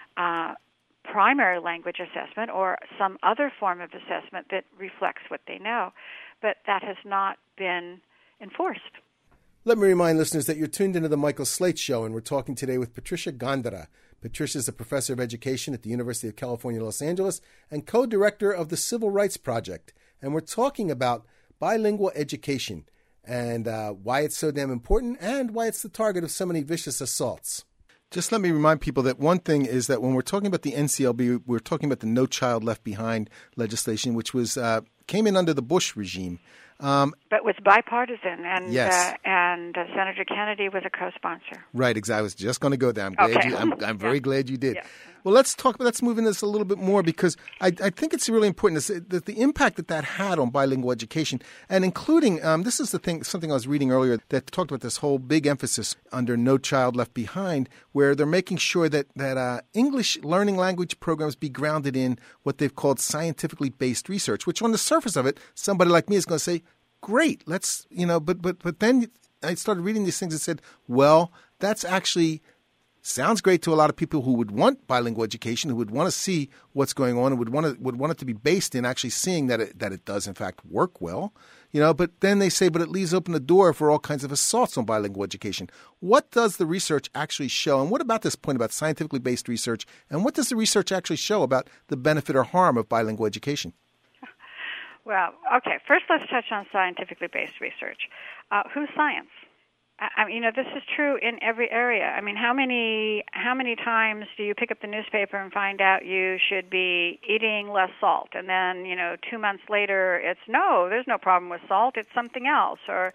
S4: primary language assessment or some other form of assessment that reflects what they know. But that has not been enforced.
S1: Let me remind listeners that you're tuned into the Michael Slate Show, and we're talking today with Patricia Gondara. Patricia is a professor of education at the University of California, Los Angeles, and co-director of the Civil Rights Project. And we're talking about bilingual education and why it's so damn important and why it's the target of so many vicious assaults. Just let me remind people that one thing is that when we're talking about the NCLB, we're talking about the No Child Left Behind legislation, which was came in under the Bush regime.
S4: But was bipartisan, and
S1: yes.
S4: And Senator Kennedy was a co-sponsor.
S1: Right, exactly. I was just going to go there. I'm very glad you did.
S4: Yeah.
S1: Well, let's move into this a little bit more because I think it's really important that the impact that had on bilingual education, and including this is something I was reading earlier that talked about this whole big emphasis under No Child Left Behind, where they're making sure that English learning language programs be grounded in what they've called scientifically based research, which on the surface of it, somebody like me is going to say, great, let's, but then I started reading these things and said, well, that's actually sounds great to a lot of people who would want bilingual education, who would want to see what's going on, and would want it to be based in actually seeing that it does in fact work well, But then they say, but it leaves open the door for all kinds of assaults on bilingual education. What does the research actually show, and what about this point about scientifically based research, and what does the research actually show about the benefit or harm of bilingual education?
S4: Well, okay. First, let's touch on scientifically based research. Who's science? I mean, this is true in every area. I mean, how many times do you pick up the newspaper and find out you should be eating less salt, and then 2 months later it's no, there's no problem with salt, it's something else, or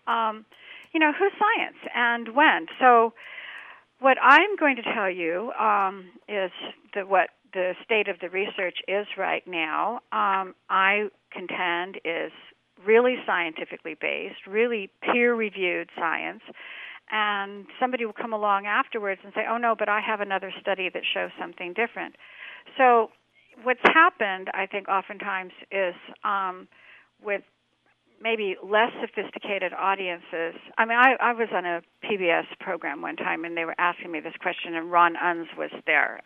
S4: who's science and when? So, what I'm going to tell you is what the state of the research is right now. I contend is really scientifically based, really peer-reviewed science, and somebody will come along afterwards and say, oh, no, but I have another study that shows something different. So what's happened, I think, oftentimes is with maybe less sophisticated audiences. I mean, I was on a PBS program one time, and they were asking me this question, and Ron Unz was there,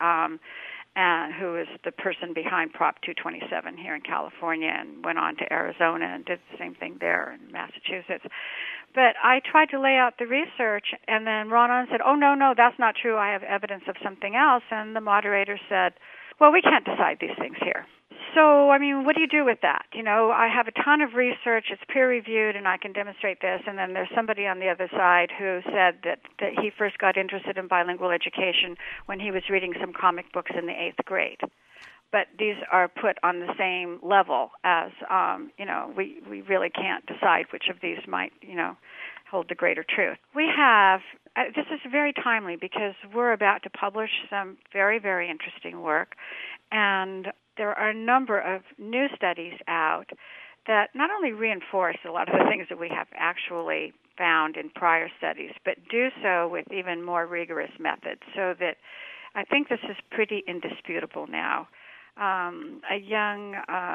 S4: who is the person behind Prop 227 here in California, and went on to Arizona and did the same thing there in Massachusetts. But I tried to lay out the research, and then Ron Unz said, oh, no, that's not true. I have evidence of something else. And the moderator said, well, we can't decide these things here. So, I mean, what do you do with that? I have a ton of research, it's peer-reviewed, and I can demonstrate this, and then there's somebody on the other side who said that he first got interested in bilingual education when he was reading some comic books in the 8th grade. But these are put on the same level as, we really can't decide which of these might, hold the greater truth. We have, this is very timely because we're about to publish some very, very interesting work, and there are a number of new studies out that not only reinforce a lot of the things that we have actually found in prior studies, but do so with even more rigorous methods, so that I think this is pretty indisputable now. A young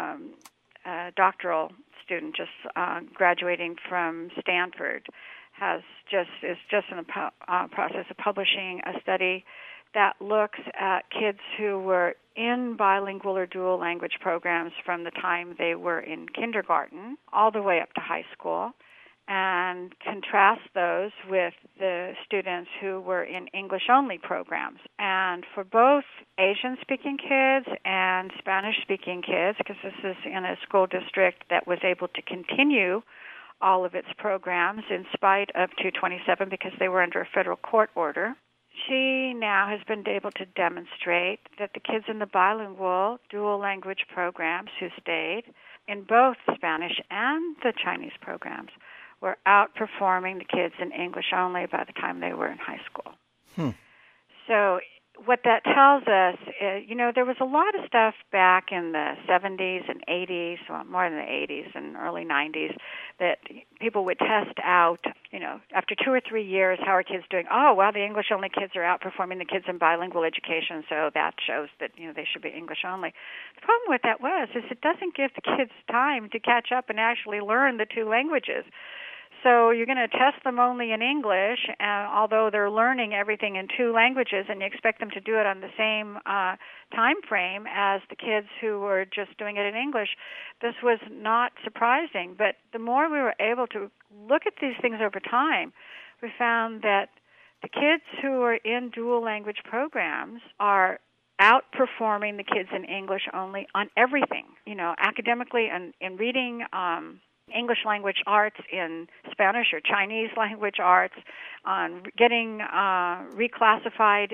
S4: doctoral student just graduating from Stanford is just in the process of publishing a study that looks at kids who were in bilingual or dual language programs from the time they were in kindergarten all the way up to high school, and contrast those with the students who were in English-only programs. And for both Asian-speaking kids and Spanish-speaking kids, because this is in a school district that was able to continue all of its programs in spite of 227 because they were under a federal court order, she now has been able to demonstrate that the kids in the bilingual dual language programs who stayed in both Spanish and the Chinese programs were outperforming the kids in English only by the time they were in high school. So what that tells us is, there was a lot of stuff back in the 70s and 80s, well, more than the 80s and early 90s, that people would test out, after 2 or 3 years, how are kids doing? Oh, well, the English-only kids are outperforming the kids in bilingual education, so that shows that, they should be English-only. The problem with that is it doesn't give the kids time to catch up and actually learn the 2 languages. So you're going to test them only in English, and although they're learning everything in 2 languages, and you expect them to do it on the same time frame as the kids who were just doing it in English, this was not surprising. But the more we were able to look at these things over time, we found that the kids who are in dual language programs are outperforming the kids in English only on everything, academically and in reading, English language arts, in Spanish or Chinese language arts, on getting reclassified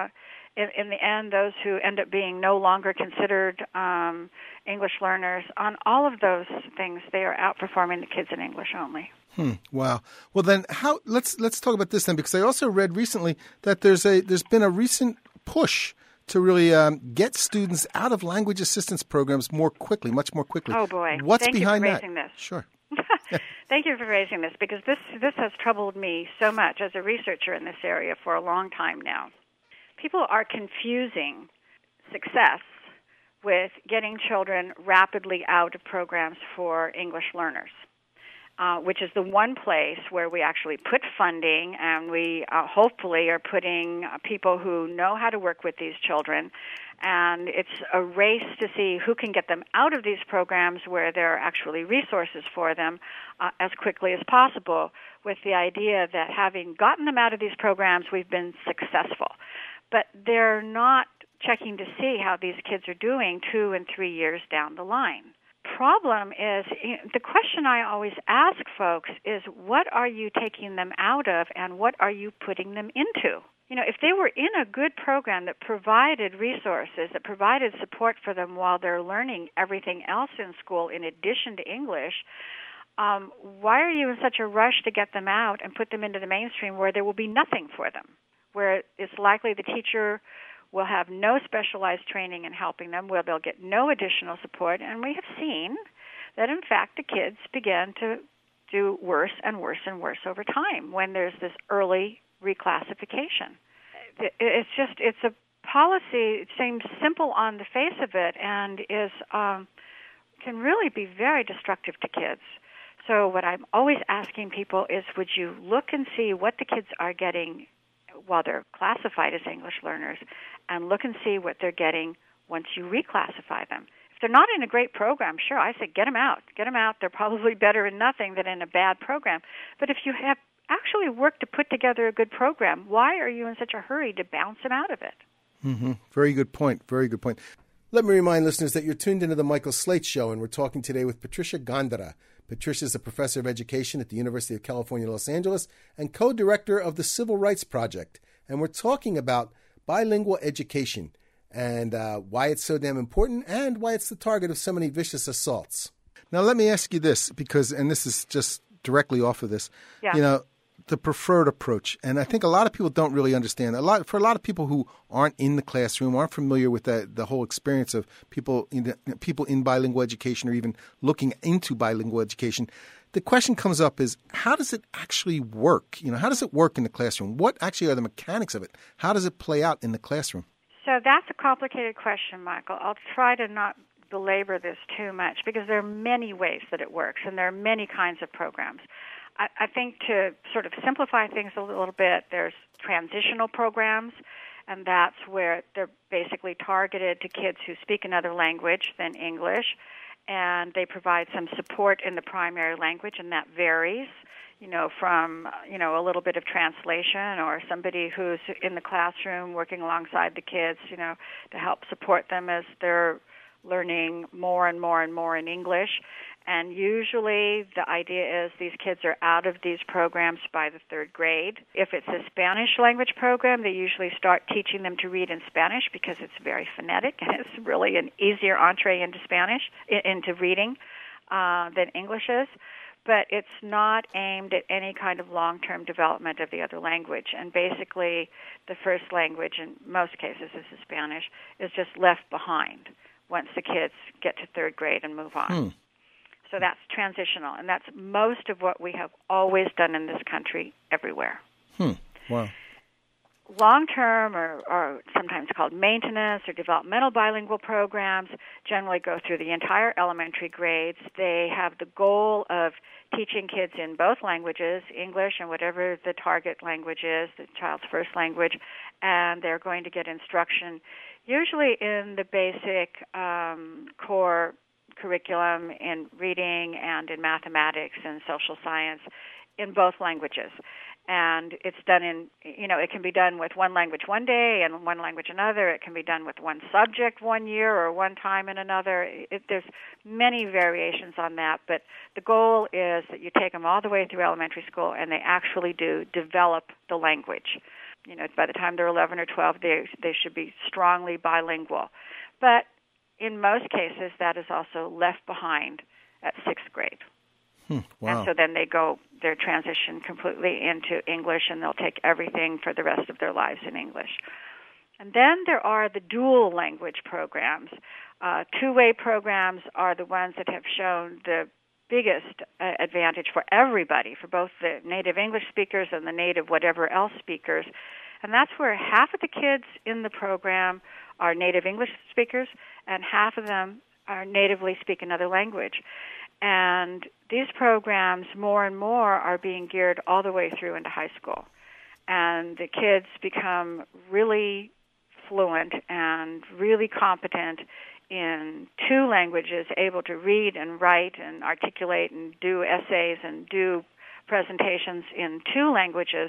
S4: in the end, those who end up being no longer considered English learners. On all of those things, they are outperforming the kids in English only.
S1: Wow. Well, then, let's talk about this then, because I also read recently that there's been a recent push to really get students out of language assistance programs much more quickly.
S4: Oh, boy.
S1: What's
S4: Thank
S1: behind
S4: you for
S1: that?
S4: raising this.
S1: Sure.
S4: Thank you for raising this, because this has troubled me so much as a researcher in this area for a long time now. People are confusing success with getting children rapidly out of programs for English learners. Which is the one place where we actually put funding, and we hopefully are putting people who know how to work with these children. And it's a race to see who can get them out of these programs where there are actually resources for them as quickly as possible, with the idea that having gotten them out of these programs, we've been successful. But they're not checking to see how these kids are doing 2 and 3 years down the line. Problem is, the question I always ask folks is, what are you taking them out of and what are you putting them into? If they were in a good program that provided resources, that provided support for them while they're learning everything else in school in addition to English, why are you in such a rush to get them out and put them into the mainstream where there will be nothing for them, where it's likely the teacher will have no specialized training in helping them, where they'll get no additional support, and we have seen that, in fact, the kids begin to do worse and worse and worse over time when there's this early reclassification. It's a policy, it seems simple on the face of it, and is can really be very destructive to kids. So what I'm always asking people is, would you look and see what the kids are getting while they're classified as English learners, and look and see what they're getting once you reclassify them. If they're not in a great program, sure, I say get them out. Get them out. They're probably better in nothing than in a bad program. But if you have actually worked to put together a good program, why are you in such a hurry to bounce them out of it?
S1: Mm-hmm. Very good point. Very good point. Let me remind listeners that you're tuned into the Michael Slate Show, and we're talking today with Patricia Gondara. Patricia is a professor of education at the University of California, Los Angeles, and co-director of the Civil Rights Project. And we're talking about bilingual education and why it's so damn important and why it's the target of so many vicious assaults. Now, let me ask you this, and this is just directly off of this, the preferred approach. And I think a lot of people don't really understand. For a lot of people who aren't in the classroom, aren't familiar with the whole experience of people in bilingual education or even looking into bilingual education, the question comes up is, how does it actually work? How does it work in the classroom? What actually are the mechanics of it? How does it play out in the classroom?
S4: So that's a complicated question, Michael. I'll try to not belabor this too much because there are many ways that it works, and there are many kinds of programs. I think to sort of simplify things a little bit, there's transitional programs, and that's where they're basically targeted to kids who speak another language than English, and they provide some support in the primary language, and that varies, from, a little bit of translation or somebody who's in the classroom working alongside the kids, to help support them as they're learning more and more and more in English. And usually the idea is these kids are out of these programs by the third grade. If it's a Spanish language program, they usually start teaching them to read in Spanish because it's very phonetic and it's really an easier entree into Spanish, into reading, than English is. But it's not aimed at any kind of long-term development of the other language. And basically the first language, in most cases this is Spanish, is just left behind once the kids get to third grade and move on. So that's transitional, and that's most of what we have always done in this country everywhere.
S1: Wow.
S4: Long-term, or sometimes called maintenance or developmental bilingual programs, generally go through the entire elementary grades. They have the goal of teaching kids in both languages, English and whatever the target language is, the child's first language, and they're going to get instruction usually in the basic core curriculum in reading and in mathematics and social science in both languages. And it's done in, it can be done with one language one day and one language another. It can be done with one subject one year or one time in another. There's many variations on that, but the goal is that you take them all the way through elementary school and they actually do develop the language. By the time they're 11 or 12, they should be strongly bilingual. But in most cases, that is also left behind at sixth grade.
S1: Wow.
S4: And so then their transition completely into English, and they'll take everything for the rest of their lives in English. And then there are the dual language programs. Two-way programs are the ones that have shown the biggest advantage for everybody, for both the native English speakers and the native whatever else speakers. And that's where half of the kids in the program are native English speakers, and half of them are natively speak another language. And these programs, more and more, are being geared all the way through into high school. And the kids become really fluent and really competent in two languages, able to read and write and articulate and do essays and do presentations in two languages.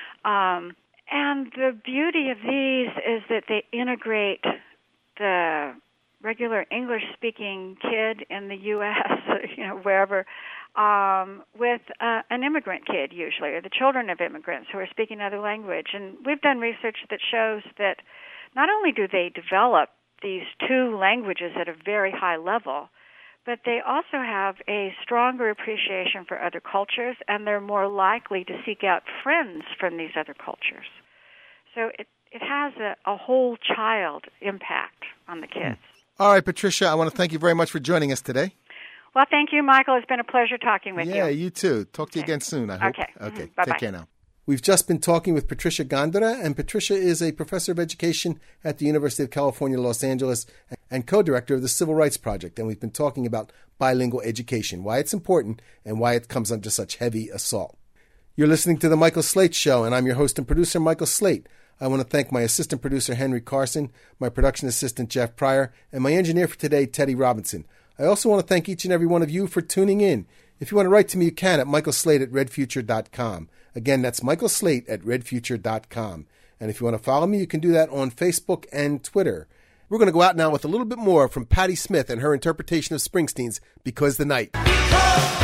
S4: And the beauty of these is that they integrate the regular English-speaking kid in the U.S., wherever, with an immigrant kid usually, or the children of immigrants who are speaking another language. And we've done research that shows that not only do they develop these two languages at a very high level, but they also have a stronger appreciation for other cultures, and they're more likely to seek out friends from these other cultures. So it has a whole child impact on the kids.
S1: All right, Patricia, I want to thank you very much for joining us today.
S4: Well, thank you, Michael. It's been a pleasure talking with you.
S1: Yeah, you too. Talk to you again soon, I hope.
S4: Okay.
S1: Bye-bye. Take care now. We've just been talking with Patricia Gondara, and Patricia is a professor of education at the University of California, Los Angeles, and co-director of the Civil Rights Project. And we've been talking about bilingual education, why it's important, and why it comes under such heavy assault. You're listening to The Michael Slate Show, and I'm your host and producer, Michael Slate. I want to thank my assistant producer, Henry Carson, my production assistant, Jeff Pryor, and my engineer for today, Teddy Robinson. I also want to thank each and every one of you for tuning in. If you want to write to me, you can at michaelslate@redfuture.com. Again, that's michaelslate@redfuture.com. And if you want to follow me, you can do that on Facebook and Twitter. We're going to go out now with a little bit more from Patti Smith and her interpretation of Springsteen's Because the Night.